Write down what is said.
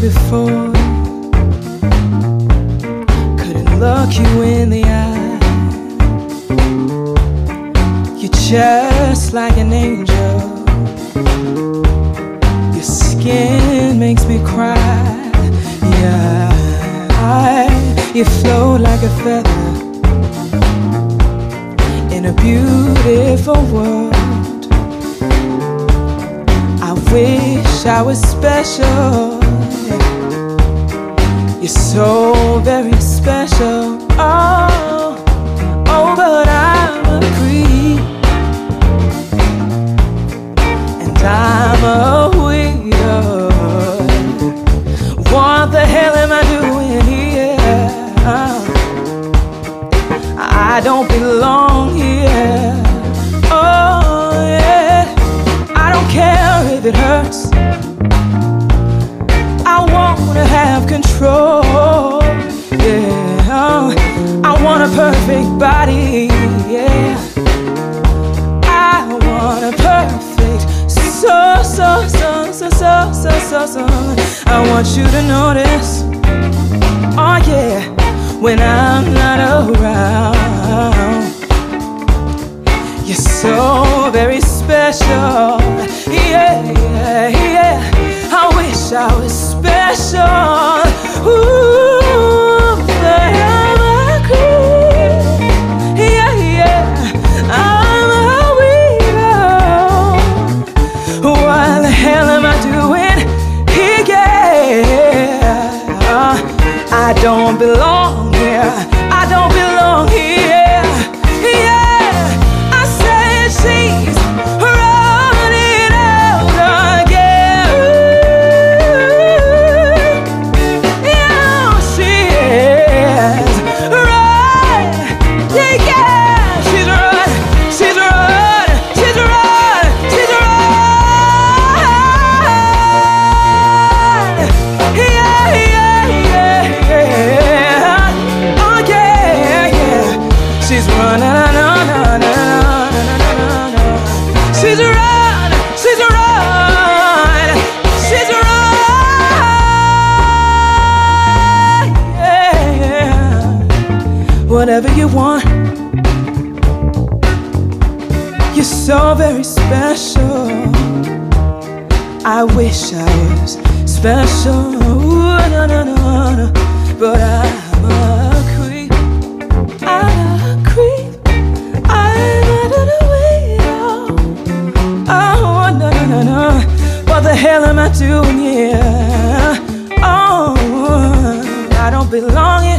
before. Couldn't look you in the eye. You're just like an angel. Your skin makes me cry. Yeah, you float like a feather in a beautiful world. I wish I was special. You're so very special. Oh, oh, but I'm a creep, and I'm a weirdo. What the hell am I doing here? I don't belong here. Oh yeah, I don't care if it hurts. I wanna have control. Yeah, I want a perfect body. Yeah, I want a perfect so. I want you to notice. Oh yeah, when I'm not around, you're so very special. Yeah, yeah, yeah. I wish I was special. Ooh, but I'm a creep. Yeah, yeah. I'm a weirdo. What the hell am I doing here? Yeah, I don't belong here. I don't belong here. Yeah, I said she's running out again. Yeah, she is right. Yeah, yeah, she's right. She's right. She's right. She's right. Yeah, yeah, yeah, yeah. Oh yeah, yeah. She's running, no. She's right, she's right, she's right. Yeah. Whatever you want, you're so very special. I wish I was special. Ooh, no. But I'm a creep. I'm a creep. I'm a weirdo. Oh, no. What the hell am I doing here? Oh, I don't belong here.